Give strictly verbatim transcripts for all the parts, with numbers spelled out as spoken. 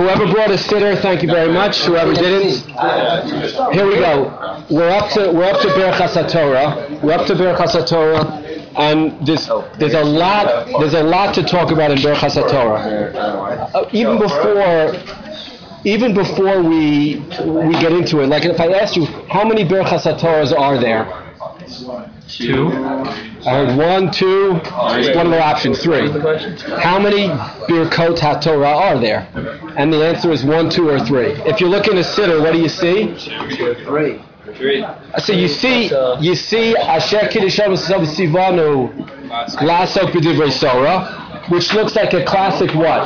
whoever brought a sitter, thank you very much. Whoever didn't, here we go. We're up to we're up to Berachas HaTorah. We're up to Berachas HaTorah, and there's there's a lot there's a lot to talk about in Berachas HaTorah. Uh, even before even before we we get into it, like if I asked you how many Berachas HaTorahs are there? Two. I heard one, two. One of the options, three. How many Birkot HaTorah are there? And the answer is one, two, or three. If you look in a sitter, what do you see? Three. Three. So you see, you see Asher Kiddushan Sivanu Lasok B'divrei Sorah, which looks like a classic what?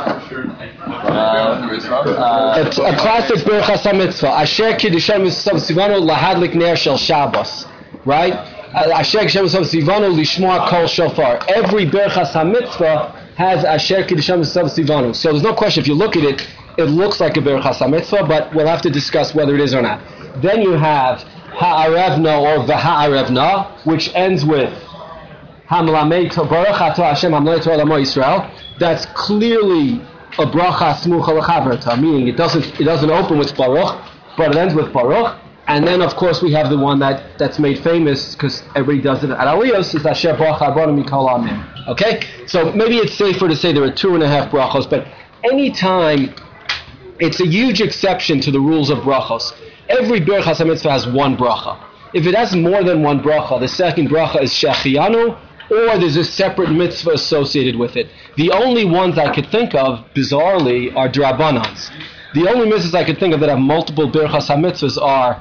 Uh, uh, a, a classic Berachas HaMitzvah. Asher Kiddushan Sivanu Lahadlik Ner Shel Shabbos. Right? Asher Kiddushan Sivanu Lishmoa Kol Shofar. Every Berachas HaMitzvah has Asher Kiddushan Sivanu. So there's no question. If you look at it, it looks like a Berachas HaMitzvah, but we'll have to discuss whether it is or not. Then you have Ha'arevna or V'ha'arevna, which ends with Hamlamed Baruch Atah Hashem Hamlamed Torah Lamo Yisrael. That's clearly a bracha smucha l'chaverta, meaning it doesn't it doesn't open with Baruch, but it ends with Baruch. And then, of course, we have the one that, that's made famous because everybody does it at Aliyos, is Asher Baruch Harbonu Mikol Amen. Okay? So maybe it's safer to say there are two and a half brachos, but anytime, it's a huge exception to the rules of brachos. Every Berachas HaMitzvah has one bracha. If it has more than one bracha, the second bracha is Shechianu, or there's a separate mitzvah associated with it. The only ones I could think of, bizarrely, are D'Rabbanans. The only mitzvahs I could think of that have multiple Berachas HaMitzvahs are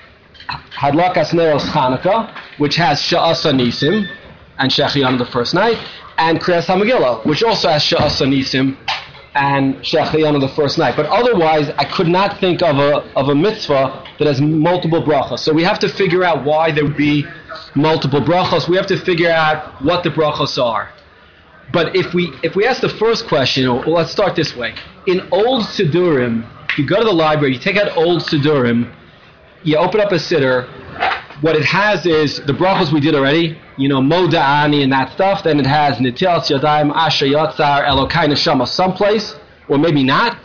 Hadlakas Neros Chanukah, which has Sha'asa Nisim and Shechianu the first night, and Kriyas HaMegillah, which also has Sha'asa Nisim and Shechianu the first night. But otherwise, I could not think of a of a mitzvah that has multiple brachos. So we have to figure out why there would be multiple brachos. We have to figure out what the brachos are. But if we if we ask the first question, well, let's start this way. In old Sidurim, you go to the library, you take out old Sidurim, you open up a siddur. What it has is the brachos we did already, you know, Moda'ani and that stuff. Then it has Nitilas Yadayim, Asher Yatzar, Elokai Neshama someplace, or maybe not.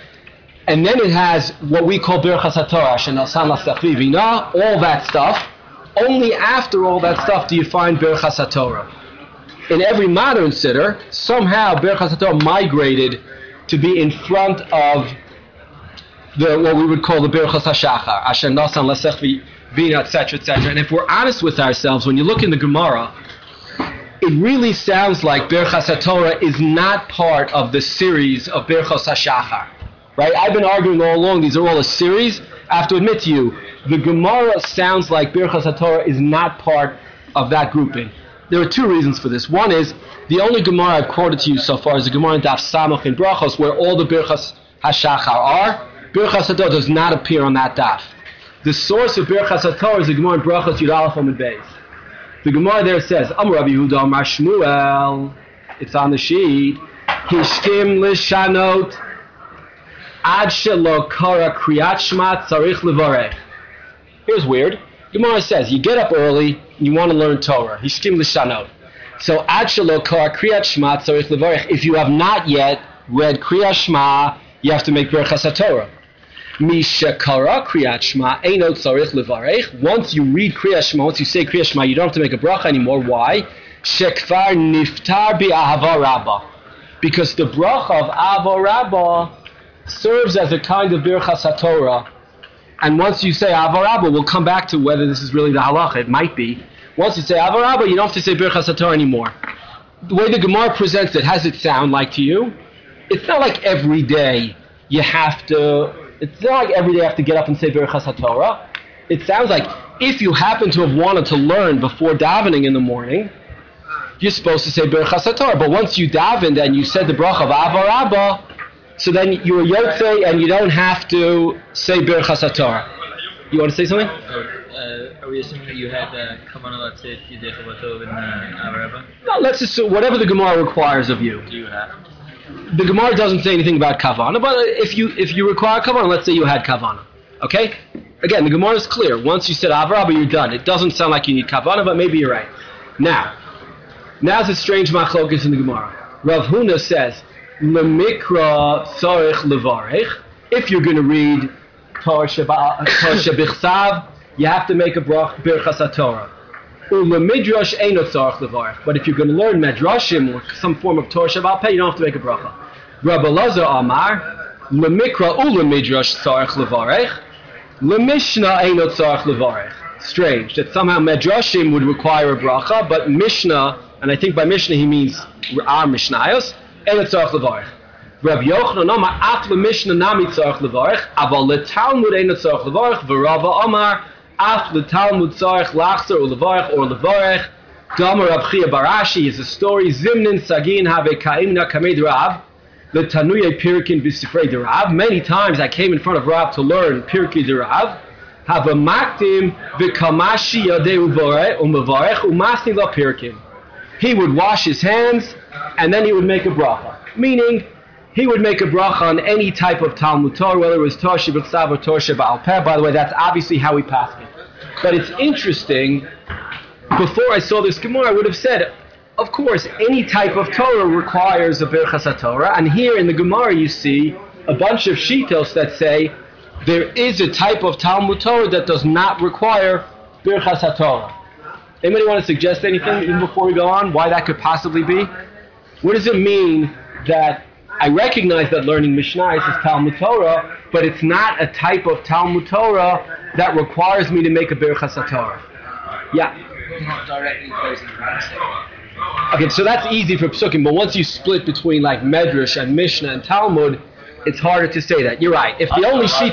And then it has what we call Berachas HaTorah, Asher Nasan Lasachvi Vina, all that stuff. Only after all that stuff do you find Berachas HaTorah. In every modern siddur, somehow Berachas HaTorah migrated to be in front of the what we would call the Berachas HaShachar, Asher Nasan Lasachvi Vina, et cetera, et cetera. And if we're honest with ourselves, when you look in the Gemara, it really sounds like Berachas HaTorah is not part of the series of Berachos HaShachar. Right? I've been arguing all along, these are all a series. I have to admit to you, the Gemara sounds like Berachos HaTorah is not part of that grouping. There are two reasons for this. One is, the only Gemara I've quoted to you so far is the Gemara in Daf Samach in Brachos, where all the Berachos HaShachar are. Berachos HaTorah does not appear on that daf. The source of Berachas HaTorah is the Gemara in Brachos Yud Aleph Amud Beis. The Gemara there says, Amar Rabbi Yehuda Amar Shmuel, it's on the sheet, Hishkim Lishanot Ad Shelo Kara Kriyat Shema Tzarich Levarech. Here's weird. Gemara says, you get up early, you want to learn Torah. Hishkim Lishanot. So Ad Shelo Kara Kriyat Shema Tzarich Levarech. If you have not yet read Kriyat Shema, you have to make Berachas HaTorah. Mishakara Kriyat Shema Eino Tzarich Levarech. Once you read Kriyat Shema, once you say Kriyat Shema, you don't have to make a bracha anymore. Why? Shekvar Niftar Bi Ahava Rabbah. Because the bracha of Ahava Rabbah serves as a kind of Berachas HaTorah. And once you say Ahava Rabbah, we'll come back to whether this is really the halacha. It might be. Once you say Ahava Rabbah, you don't have to say Berachas HaTorah anymore. The way the Gemara presents it, how does it sound like to you? It's not like every day you have to... It's not like every day you have to get up and say Berachas HaTorah. It sounds like if you happen to have wanted to learn before davening in the morning, you're supposed to say Berachas HaTorah. But once you davened and you said the bracha of Ahava Rabbah, so then you're Yotzei and you don't have to say Berachas HaTorah. You want to say something? Uh, are we assuming that you had Kavanah uh, Latzit Yidei Chavatov in Ahava Rabbah? No, let's assume whatever the Gemara requires of you. Do you have? The Gemara doesn't say anything about Kavanah, but if you if you require Kavanah, let's say you had Kavanah. Okay? Again, the Gemara is clear. Once you said Ahava Rabbah, you're done. It doesn't sound like you need Kavanah, but maybe you're right. Now, now's a strange machlokes in the Gemara. Rav Huna says, Lemikra tzarich levarech. if you're going to read Torah Shebichsav, you have to make a brach Birchas HaTorah. Ula midrash eino tzarich levarich. But if you're going to learn medrashim or some form of Torah Shebaal Peh, you don't have to make a bracha. Rabbi Lazar Amar, lemikra ula midrash tzarich levarich, lemishnah eino tzarich levarich. Strange that somehow medrashim would require a bracha, but Mishnah, and I think by Mishnah he means our Mishnayos, eino tzarich levarich. Rabbi Yochanan Amar, at lemishnah nami tzarich levarich, aval letalmud eino tzarich levarich, v'Rava Amar, Af the Talmud Tzarech Lachzer or Levarech or Levarech. Damar Rav Chia Barashi is a story. Zimnin Sagin Have Kaimna Kamed Rav. The Tanuye Pirkin B'Sifrei de Rav. Many times I came in front of Rav to learn Pirkei de Rav. Have a Maktim V'Kamashi Yadei Umevarech Umasni La Pirkin. He would wash his hands and then he would make a bracha. Meaning, he would make a bracha on any type of Talmud Torah, whether it was Torah Shebichsav or Torah Shebaal Peh. By the way, that's obviously how we pass it. But it's interesting, before I saw this Gemara, I would have said, of course, any type of Torah requires a Birchas HaTorah. And here in the Gemara you see a bunch of shitos that say there is a type of Talmud Torah that does not require Birchas HaTorah. Anybody want to suggest anything even before we go on? Why that could possibly be? What does it mean that I recognize that learning Mishnah is Talmud Torah, but it's not a type of Talmud Torah that requires me to make a Birchas HaTorah? Yeah. Directly opposing the Okay, so that's easy for Psukim, but once you split between like Medrash and Mishnah and Talmud, it's harder to say that. You're right. If the only sheet...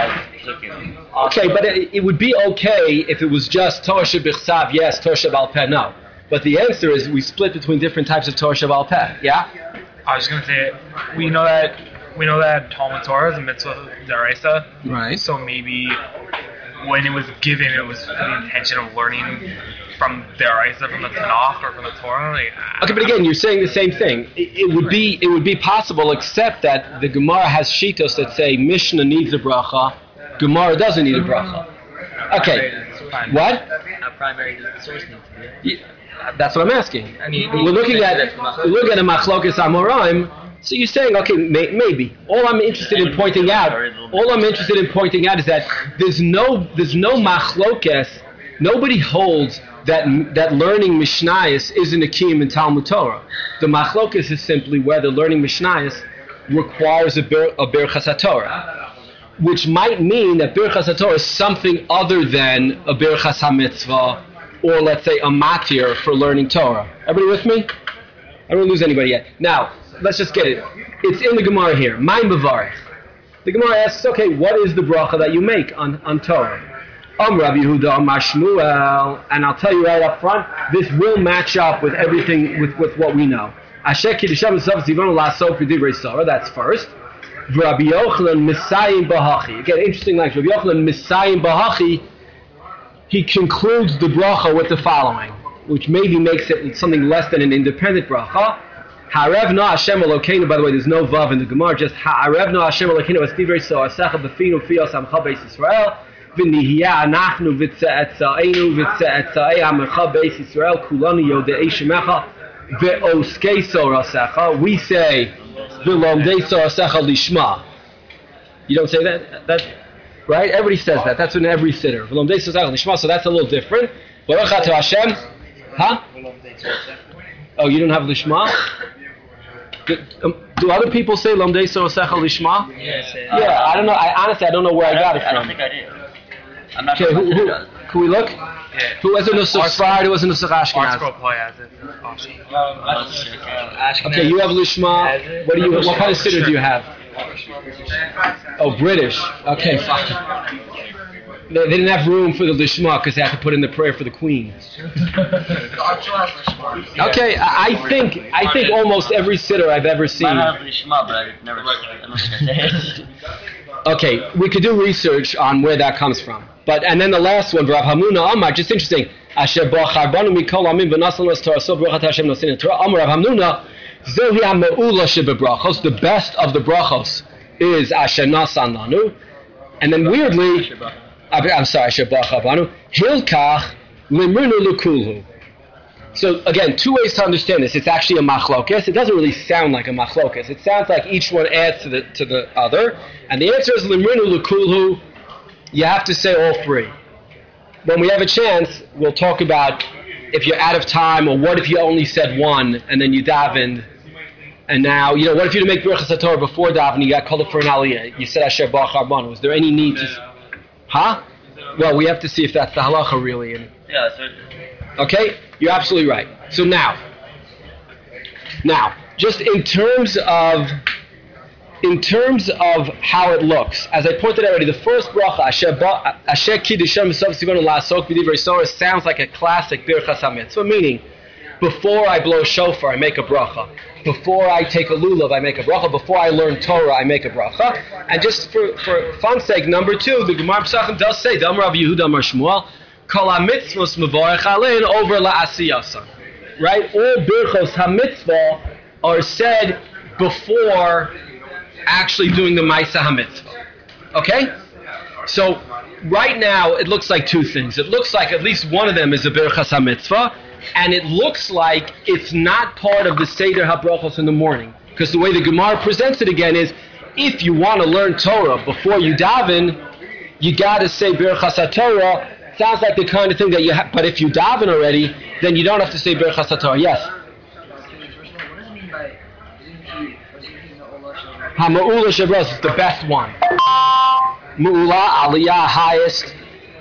Okay, but it, it would be okay if it was just Torah Shebichsav, yes, Torah Shebaal Peh, no. But the answer is we split between different types of Torah Shebaal Peh, yeah? I was going to say, we know that we know that Talmud Torah is a mitzvah d'oraisa. Right. So maybe when it was given, it was for the intention of learning from d'oraisa, from the Tanakh or from the Torah. Like, okay, but again, you're saying the same thing. It, it would be it would be possible, except that the Gemara has shitos that say Mishnah needs a bracha, Gemara doesn't need a bracha. Okay. What? How primary does the source need to be? Yeah. That's what I'm asking. I mean, we're looking at we're looking at a machlokas amoraim. So you're saying, okay, may, maybe. All I'm interested in pointing out, all I'm interested in pointing out is that there's no there's no machlokas. Nobody holds that that learning Mishnayos isn't a kiyum in Talmud Torah. The machlokas is simply whether learning Mishnayos requires a ber, a Birchas HaTorah, which might mean that Birchas HaTorah is something other than a Birchas HaMitzvah, or let's say a matir for learning Torah. Everybody with me? I don't lose anybody yet. Now, let's just get it. It's in the Gemara here. Mein Bevarich. The Gemara asks, okay, what is the bracha that you make on, on Torah? Am Rabbi Yehuda, Amar Shmuel, and I'll tell you right up front, this will match up with everything, with, with what we know. Asher Kiddushem L'Sof Zivonu L'Asok V'Divrei Sorah, that's first. Rabbi Yochanan Misayim Bahachi. Again, interesting language. Rabbi Yochanan Misayim Bahachi, he concludes the bracha with the following, which maybe makes it something less than an independent bracha. Ha'arevna Hashem Elokeinu, by the way, there's no vav in the Gemara, just Ha'arevna Hashem Elokeinu as Divrei Sorah Secha B'finu Fiyos Amcha Beis Yisrael V'nihiyah Anachnu V'tze'etzaeinu V'tze'etzaei Amcha Beis Yisrael Kulanu Yodei Shemecha Ve'oskei Sorah Secha. We say V'lomdei Sorah Secha Lishma. You don't say that? That's right? Everybody says that. That's in every sitter. V'lomdei Sorah Secha Lishma, so that's a little different. Baruch Atah Hashem. Huh? Oh, you don't have Lishma? Do, um, do other people say Lomdei Sorah Secha Lishma? Yes. Yeah, I don't know. I honestly, I don't know where I, I got it from. I don't think I do. I'm not Okay, sure who, who, can we look? yeah. Who has a Nusach Sfarad? Who has a Nusach Ashkenaz? Artscroll play has it. Oh, shit. Okay, you have Lishma. What do you? What kind of sitter do you have? Oh, British. Okay, fine. They, they didn't have room for the Lishma because they had to put in the prayer for the Queen. Okay, I, I think I think almost every sitter I've ever seen. I have Lishma, but I never. I don't think I say it. Okay, we could do research on where that comes from. But and then the last one, Rav Hamnuna Amar, just interesting. Asher bachar banu mikol amim v'nasan los Torah so brachat Hashem nosin Torah. Amar Rav Hamnuna, zohi ha'me'ula shebebrachos. The best of the brachos is Asher nasan lanu. And then weirdly, I'm sorry, Asher bachar banu hilkach limrinu lukulhu. So again, two ways to understand this. It's actually a machlokes. It doesn't really sound like a machlokes. It sounds like each one adds to the to the other. And the answer is limrinu lukulhu. You have to say all three. When we have a chance, we'll talk about if you're out of time, or what if you only said one and then you davened, and now, you know, what if you didn't make Birchas HaTorah before davening, you got called up for an aliyah, you said Asher Baruch Arbanu. Was there any need to... Huh? Well, we have to see if that's the halacha really. In Yeah, that's right. Okay? You're absolutely right. So now, now, just in terms of... In terms of how it looks, as I pointed out already, the first bracha, Asher Kiddushem Misav Sivanu La'asok B'divrei Torah, sounds like a classic Birchas HaMitzvah, meaning, before I blow shofar, I make a bracha. Before I take a lulav, I make a bracha. Before I learn Torah, I make a bracha. And just for, for fun's sake, number two, the Gemara Pesachim does say, Damar Rav Yehuda Amar Shmuel, Kol HaMitzvos Mevorech Alein over La'asiyasa. Right? All Birchos HaMitzvah are said before actually doing the Maisa HaMitzvah. Okay? So, right now, it looks like two things. It looks like at least one of them is a Birchas HaMitzvah, and it looks like it's not part of the Seder HaBrachos in the morning. Because the way the Gemara presents it again is, if you want to learn Torah before you daven, you got to say Birchas HaTorah. Sounds like the kind of thing that you have, but if you daven already, then you don't have to say Birchas HaTorah. Yes? HaMa'ula Shabros is the best one. Ma'ula, Aliyah, highest.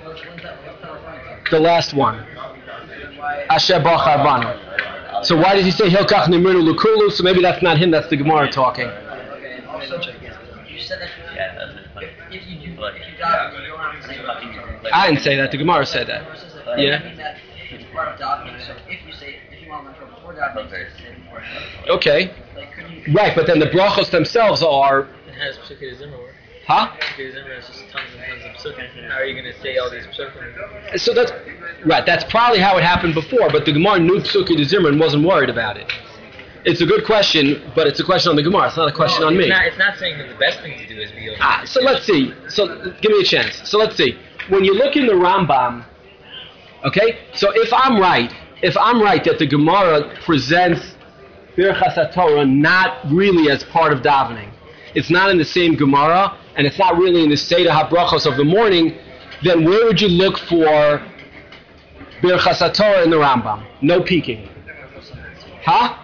The last one. Asher Baruch Arbanu. So why did he say Hilkach Nimrinu Lukulu? So maybe that's not him, that's the Gemara talking. Okay, also, you said that Yeah, that's it. Like, if you do, if you daven, you don't have to say Birchas. I didn't say that, the Gemara said that. Yeah. I mean that it's part of davening, so if you say, if you want to learn Torah before davening, you have to say it before davening. Okay. Like, could you... Right, but then the brachos themselves are... It has Psukkah Zimmer work. Huh? Psukkah Zimmer is just tons and tons of Psukkah. How are you going to say all these Psukkah? So that's... Right, that's probably how it happened before, but the Gemara knew Psukkah de Zimmer and wasn't worried about it. It's a good question, but it's a question on the Gemara. It's not a question no, on it's me. Not, it's not saying that the best thing to do is be... Ah, so let's see. So give me a chance. So let's see. When you look in the Rambam, okay, so if I'm right, if I'm right that the Gemara presents Birchas HaTorah not really as part of davening, it's not in the same Gemara, and it's not really in the Seder HaBrachos of the morning, then where would you look for Birchas HaTorah in the Rambam? No peeking. Huh?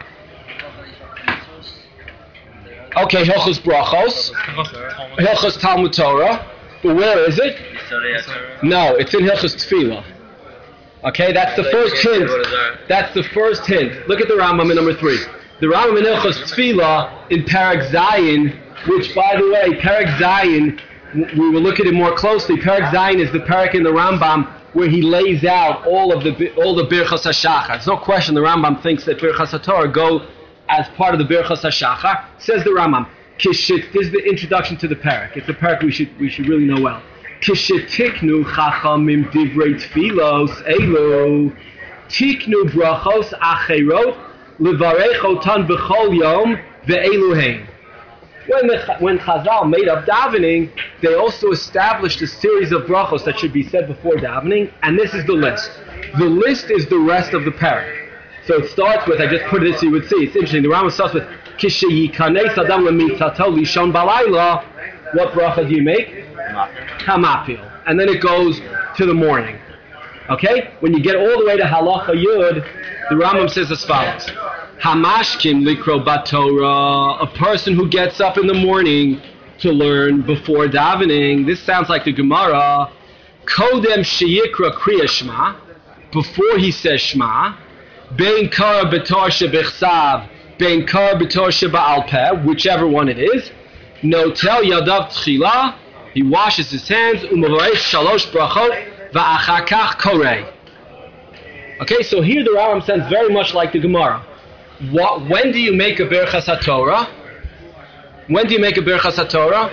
Okay, Hilchos Brachos, Hilchos Talmud Torah, but where is it? No, it's in Hilchos Tefillah. Okay, that's the first hint. That's the first hint. Look at the Rambam in number three. The Rambam in Hilchos Tefillah in Parak Zayin, which, by the way, Parak Zayin, we will look at it more closely. Parak Zayin is the parak in the Rambam where he lays out all of the all the Birchas HaShachar. There's no question the Rambam thinks that Birchas HaTorah go as part of the Birchas HaShachar. Says the Rambam, Kishit, this is the introduction to the parak. It's a parak we should we should really know well. Kishitiknu chachamim divrei tfilos elu tiknu brachos acherot levarech otan b'chol yom ve'elu hein. When the, when Chazal made up davening, they also established a series of brachos that should be said before davening, and this is the list. The list is the rest of the parak. So it starts with, I just put it so you would see, it's interesting, the Rambam starts with Kishayikanei Sadam Lemitzato Lishon Balayla. What bracha do you make? Hamapil. And then it goes to the morning. Okay? When you get all the way to Halacha Yud, the Rambam says as follows. Hamashkim Likro Batorah, a person who gets up in the morning to learn before davening. This sounds like the Gemara. Kodem Sheyikra Kriya Shema, before he says Shema. Bein kar b'tor shebechsav, bein kar b'tor sheba'al peh, whichever one it is. Notel yadav tchila, he washes his hands, u'mavarech shalosh brachot, va'achar kach korei. Okay, so here the Rambam sounds very much like the Gemara. What, when do you make a Birchas HaTorah? When do you make a Birchas HaTorah?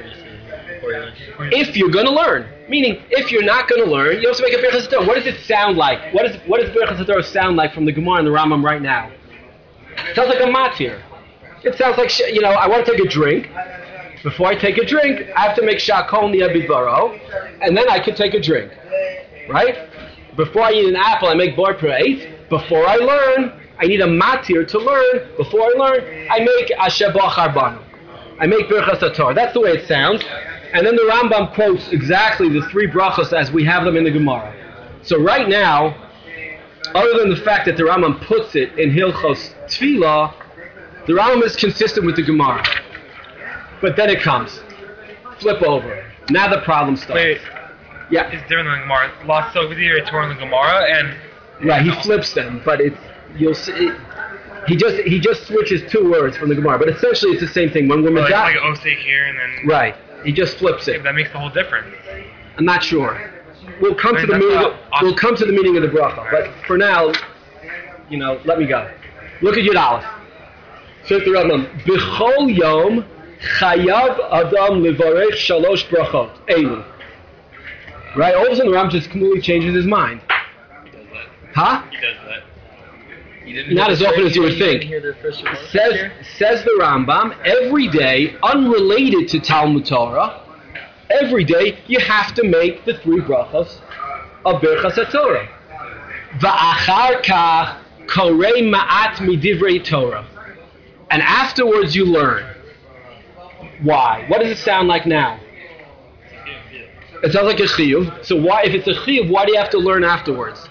If you're going to learn. Meaning, if you're not going to learn, you have to make a Birchas HaTorah. What does it sound like? What, is, what does Birchas HaTorah sound like from the Gemara and the Rambam right now? It sounds like a matir. It sounds like, you know, I want to take a drink. Before I take a drink, I have to make shakol niyabidvaro, and then I can take a drink. Right? Before I eat an apple, I make bar pareit, before I learn, I need a matir to learn. Before I learn, I make Asher Bachar Banu. I make Birchas HaTorah. That's the way it sounds. And then the Rambam quotes exactly the three brachos as we have them in the Gemara. So right now, other than the fact that the Rambam puts it in Hilchos Tefillah, the Rambam is consistent with the Gemara. But then it comes. Flip over. Now the problem starts. Wait, Yeah. it's different than the Gemara. Lost so with your Torah and the Gemara, and Right, he flips them, but it's you'll see. It, he just he just switches two words from the Gemara, but essentially it's the same thing. When we're like, medaf- like osek here, and then right, he just flips it. that makes the whole difference. I'm not sure. We'll come I to mean, the that's meaning. not We'll awesome. come to the meaning of the bracha, but for now, you know, let me go. Look at Yud Aleph. Says the Rambam, B'chol yom chayav adam levarech shalosh brachot. Elu. Right. All of a sudden, the Rambam just completely changes his mind. Huh? He does that. You didn't Not hear as the often first- as you would didn't think. hear the first remark Says here? says the Rambam, every day, unrelated to Talmud Torah, every day you have to make the three brachos of Birchas HaTorah. Va'achar kach korei ma'at midivrei Torah. And afterwards you learn. Why? What does it sound like now? It sounds like a chiyuv. So why, if it's a chiyuv, why do you have to learn afterwards?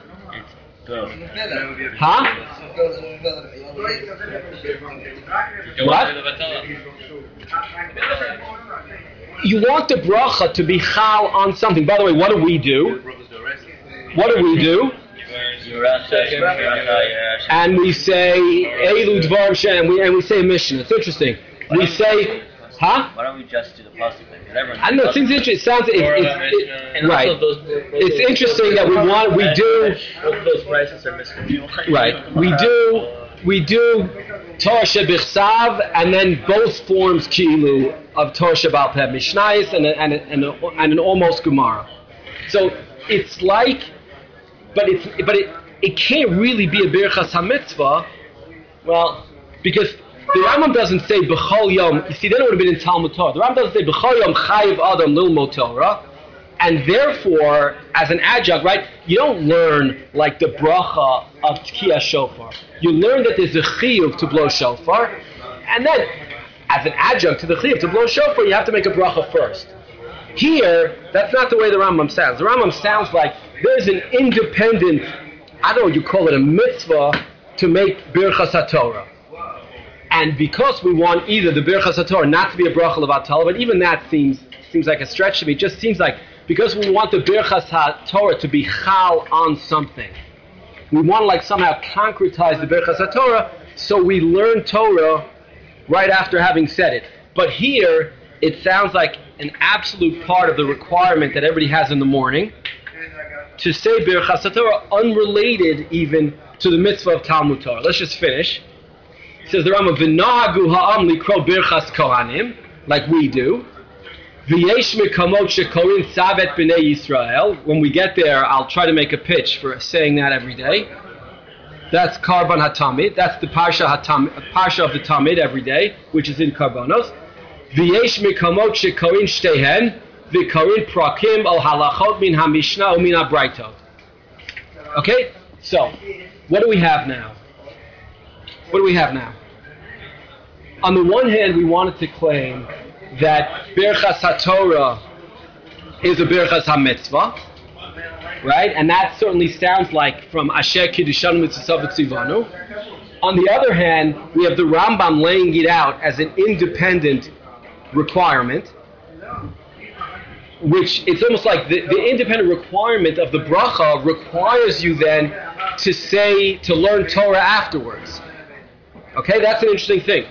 Huh? What? You want the bracha to be chal on something. By the way, what do we do? What do we do? And we say Elu Dvar Shem, we and we say a mission. It's interesting. We say, huh? Why don't we just do the pasuk then? 'Cause everyone I don't know. It seems interesting. It sounds it, it, it, And right. also those, those, It's interesting that we want we do Both those prices are misconstrued. right. We do we do Torah Shebichsav and then both forms kilu of Torah Shebal Peh Mishnayos and a, and a, and, a, and an almost Gemara. So it's like, but it's but it it can't really be a Birchas HaMitzvah. Well, because the Rambam doesn't say B'chol Yom. You see, then it would have been in Talmud Torah. The Rambam doesn't say B'chol Yom Chayiv Adam Lilmod Torah, and therefore, as an adjunct, right, you don't learn like the bracha of Tkiyah Shofar. You learn that there's a chiyuv to blow shofar, and then, as an adjunct to the chiyuv to blow shofar, you have to make a bracha first. Here, that's not the way the Rambam sounds. The Rambam sounds like there's an independent, I don't know what you call it, a mitzvah to make Birchas HaTorah. And because we want either the Birchas HaTorah not to be a bracha levatala, but even that seems seems like a stretch to me. It just seems like because we want the Birchas HaTorah to be chal on something, we want to like somehow concretize the Birchas HaTorah, so we learn Torah right after having said it. But here, it sounds like an absolute part of the requirement that everybody has in the morning to say Birchas HaTorah, unrelated even to the mitzvah of Talmud Torah. Let's just finish. It says the Rambam, V'nahagu ha'am likro birchas kohanim, like we do. V'yesh mekamot shekorin savet b'nei Yisrael. When we get there, I'll try to make a pitch for saying that every day. That's Karban HaTamid. That's the Parsha HaTamid, Parsha of the Tamid every day, which is in Karbanos. V'yesh mekamot shekorin shtehen, v'korin prakim al halachot min ha'mishnah u'min ha'braitot. Okay? So, what do we have now? What do we have now? On the one hand, we wanted to claim that Birchas HaTorah is a Birchas HaMitzvah, right? And that certainly sounds like from Asher Kiddushanu Mitzvah Tzivanu. On the other hand, we have the Rambam laying it out as an independent requirement, which it's almost like the, the independent requirement of the bracha requires you then to say, to learn Torah afterwards. Okay, that's an interesting thing.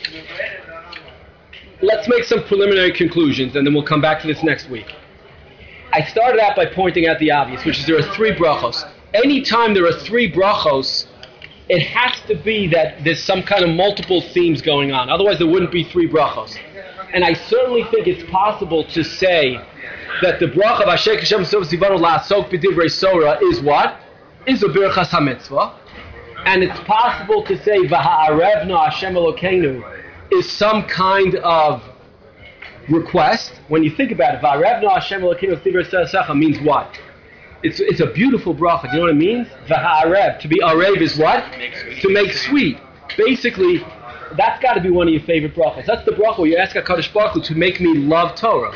Let's make some preliminary conclusions and then we'll come back to this next week. I started out by pointing out the obvious, which is there are three brachos. Anytime there are three brachos, it has to be that there's some kind of multiple themes going on. Otherwise, there wouldn't be three brachos. And I certainly think it's possible to say that the bracha of Asher Kishem Sov Sivanu La'asok B'divrei Sorah is what? Is a Birchas HaMitzvah. And it's possible to say V'ha'arevna Hashem Elokeinu is some kind of request. When you think about it, V'ha'arevna Hashem Elokeinu Tzivir Secha means what? It's it's a beautiful bracha. Do you know what it means? V'ha'arev. To be arev is what? To make sweet. Basically, that's got to be one of your favorite brachas. That's the bracha where you ask HaKadosh Baruch Hu to make me love Torah.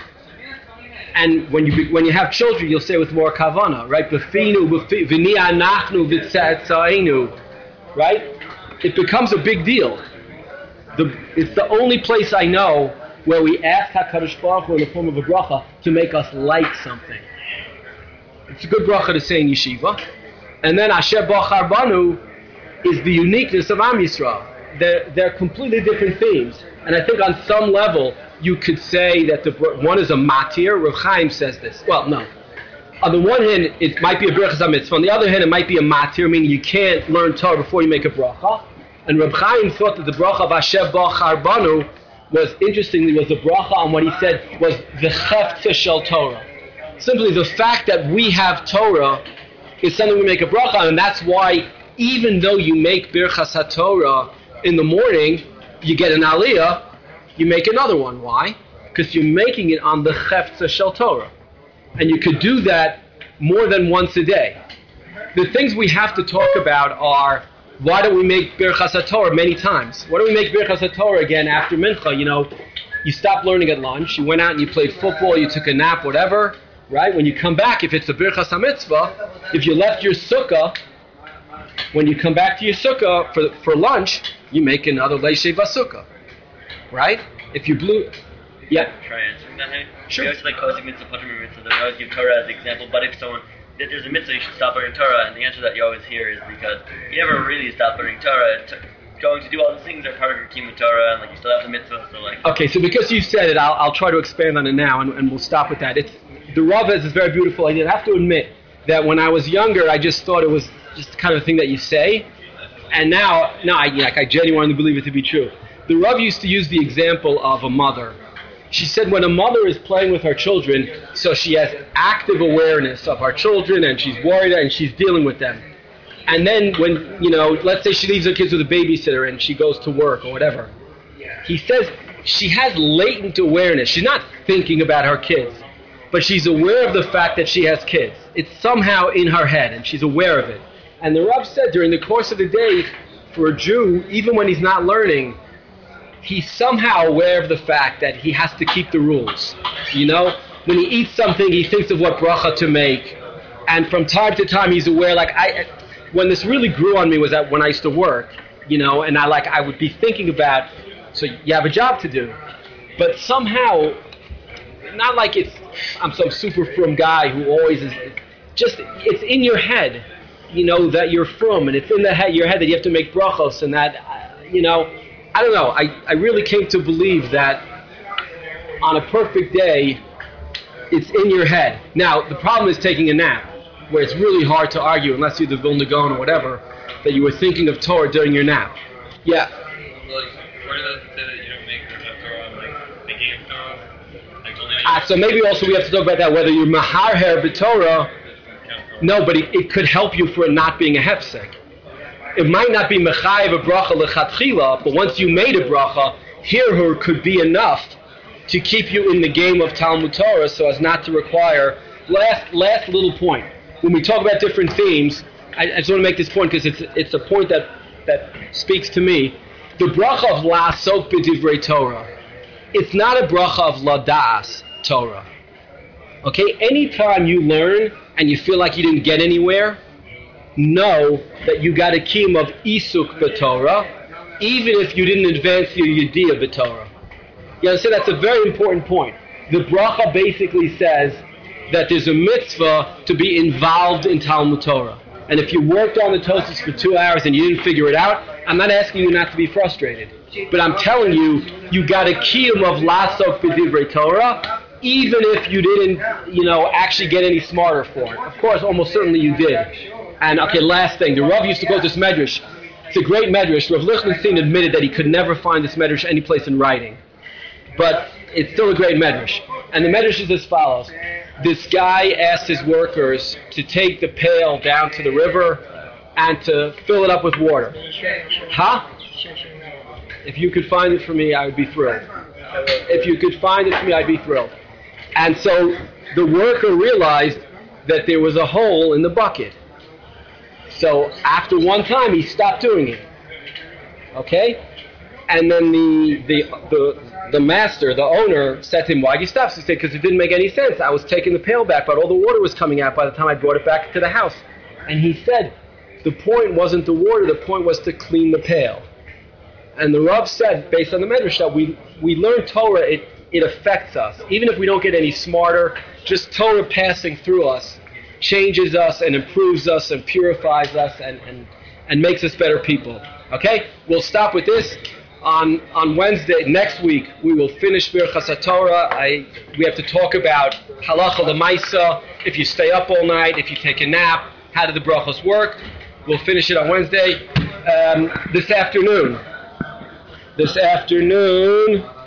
And when you when you have children, you'll say with more kavana, right? B'finu, v'ni anachnu, v'tze'etzainu, right? It becomes a big deal. The, it's the only place I know where we ask HaKadosh Baruch Hu in the form of a bracha to make us like something. It's a good bracha to say in yeshiva. And then Asher Bachar Banu is the uniqueness of Am Yisrael. They're, they're completely different themes. And I think on some level, you could say that the one is a matir. Rav Chaim says this. Well, no. On the one hand, it might be a birchas mitzvah. On the other hand, it might be a matir, meaning you can't learn Torah before you make a bracha. And Rav Chaim thought that the bracha of Asher Bachar Banu was, interestingly, was the bracha on what he said was the cheftza shel Torah. Simply the fact that we have Torah is something we make a bracha on, and that's why even though you make birchas HaTorah in the morning, you get an aliyah, you make another one. Why? Because you're making it on the cheftza shel Torah. And you could do that more than once a day. The things we have to talk about are, why do we make birchas HaTorah many times? Why do we make birchas HaTorah again after mincha? You know, you stopped learning at lunch, you went out and you played football, you took a nap, whatever, right? When you come back, if it's a birchas HaMitzvah, if you left your sukkah, when you come back to your sukkah for, for lunch, you make another leishev sukkah, right? If you blew, yeah. Try answering that, hey? Sure. We always like Kozik mitzvah, Pachim mitzvah, they always give Torah as the example, but if someone, if there's a mitzvah, you should stop learning Torah, and the answer that you always hear is because you never really stop learning Torah. T- going to do all the things are part of your Kima Torah, and like you still have the mitzvah, so like... Okay, so because you said it, I'll, I'll try to expand on it now, and, and we'll stop with that. It's, the Rav has this very beautiful idea. I have to admit that when I was younger, I just thought it was just the kind of thing that you say, and now, now I, like, I genuinely believe it to be true. The Rav used to use the example of a mother. She said when a mother is playing with her children, so she has active awareness of her children, and she's worried, and she's dealing with them. And then when, you know, let's say she leaves her kids with a babysitter and she goes to work or whatever. He says she has latent awareness. She's not thinking about her kids, but she's aware of the fact that she has kids. It's somehow in her head, and she's aware of it. And the Rav said during the course of the day, for a Jew, even when he's not learning, he's somehow aware of the fact that he has to keep the rules. You know, when he eats something, he thinks of what bracha to make. And from time to time, he's aware, like, I, when this really grew on me was that when I used to work, you know, and I like, I would be thinking about, so you have a job to do. But somehow, not like it's, I'm some super frum guy who always is, just, it's in your head, you know, that you're frum, and it's in the head, your head that you have to make brachos, and that, uh, you know, I don't know, I, I really came to believe that on a perfect day, it's in your head. Now, the problem is taking a nap, where it's really hard to argue, unless you're the Vilna Gaon or whatever, that you were thinking of Torah during your nap. Yeah? Like, where does it say that you don't make Torah, like, thinking of Torah? Like, only Ah, so maybe also we have to talk about that, whether you're Maharher b'Torah. No, but it, it could help you for it not being a hefsek. It might not be mechayev a bracha lechatchila, but once you made a bracha, hirhur could be enough to keep you in the game of Talmud Torah so as not to require... Last last little point. When we talk about different themes, I, I just want to make this point because it's it's a point that, that speaks to me. The bracha of la'asok b'divrei Torah, it's not a bracha of ladas Torah. Okay? Anytime you learn and you feel like you didn't get anywhere, know that you got a kiyum of isuk b'Torah, even if you didn't advance your yediyah b'Torah. You understand? That's a very important point. The bracha basically says that there's a mitzvah to be involved in Talmud Torah. And if you worked on the Tosfos for two hours and you didn't figure it out, I'm not asking you not to be frustrated. But I'm telling you, you got a kiyum of la'asok b'divrei Torah, even if you didn't, you know, actually get any smarter for it. Of course, almost certainly you did. And, okay, last thing. The Rav used to go to this medrash. It's a great medrash. Rav Lichtenstein admitted that he could never find this medrash any place in writing. But it's still a great medrash. And the medrash is as follows. This guy asked his workers to take the pail down to the river and to fill it up with water. Huh? If you could find it for me, I would be thrilled. If you could find it for me, I'd be thrilled. And so the worker realized that there was a hole in the bucket. So after one time, he stopped doing it. Okay? And then the the the, the master, the owner, said to him, why'd you stop? So he said, because it didn't make any sense. I was taking the pail back, but all the water was coming out by the time I brought it back to the house. And he said, the point wasn't the water, the point was to clean the pail. And the Rav said, based on the Medrash, that we, we learn Torah, it, it affects us. Even if we don't get any smarter, just Torah passing through us changes us and improves us and purifies us and, and, and makes us better people. Okay? We'll stop with this. On on Wednesday, next week, we will finish Birchas HaTorah. I We have to talk about Halacha L'Maisa, if you stay up all night, if you take a nap, how do the brachos work. We'll finish it on Wednesday. Um, this afternoon, this afternoon...